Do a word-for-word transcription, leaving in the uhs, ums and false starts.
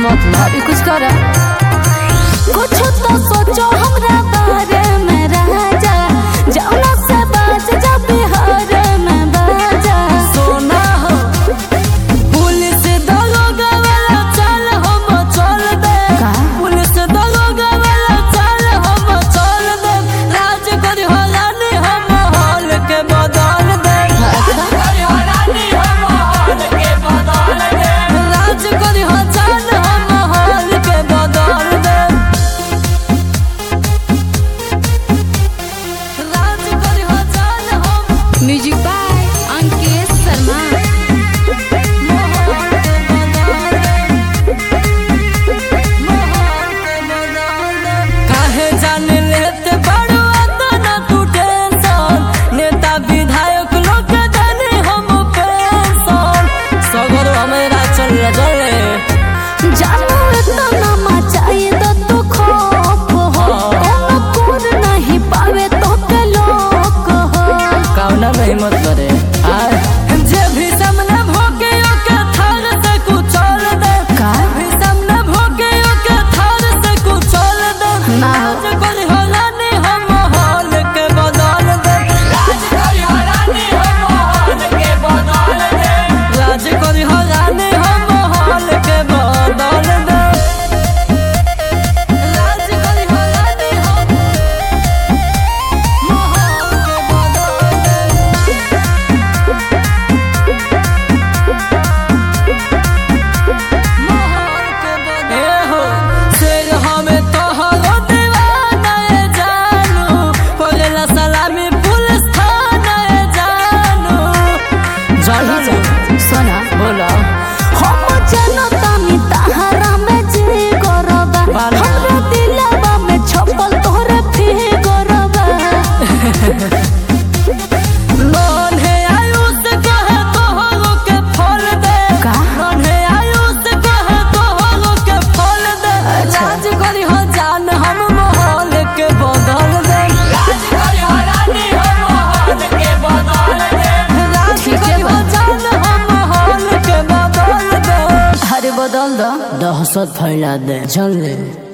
मतलब अभी कुछ कर कुछ तो सोचो हमरा बारे में राजा जाना से बाज जा बिहार में बाजा सोना हो पुलिस दरोगा वाला चल हम चल दे पुलिस दरोगा वाला चल हम चल दे राज करी हो रानी हम हाल के बदल दे राज करी हो रानी हम हाल के बदल दे राज करी हो चल हम हाल के बदल दे राज करी हो चल हम म्यूजिक बाय अंकित शर्मा काहे जाने लेते बड़ो अतना तू टेंशन नेता विधायक लोग के जाने हम पेंशन सगर हमेरा चल चले जानू इतना मचाई तो तू खौफ हो कोनो कूद नहीं पावे तो के लोग हो कावना में हिम्मत करे आय जे भी सामने भोगे ओके थार से कुचल दे का भी सामने भोगे ओके थार से कुचल दे ना हो। राज करी हो रानी हम हाल के बदल दे राज करी हो रानी हम हाल के बदल दे राज करी हो रानी हम हाल के बदल दे राज करी हो रानी हम हाल के बदल दे ए हो शेर हमें तोहरो दीवाना ए जानू पगला सलामी पुलिस थाना ए जानू जानू सोना बोला हम जनता में तहरा में जी गरबा बाला। हमरा दिलवा में छपल तोरे फी गरबा नॉन है आयुष कहे तोहरो के फल दे का? नॉन है आयुष कहे तोहरो के फल दे अच्छा। राज करी हो जान हम माहौल के बदल दे राज करी हो रानी हम माहौल के बदल दे राज ठीक है करी हो बा। जान हम माहौल के बदल दे अरे बदल दो दहशत फैला दे चल ले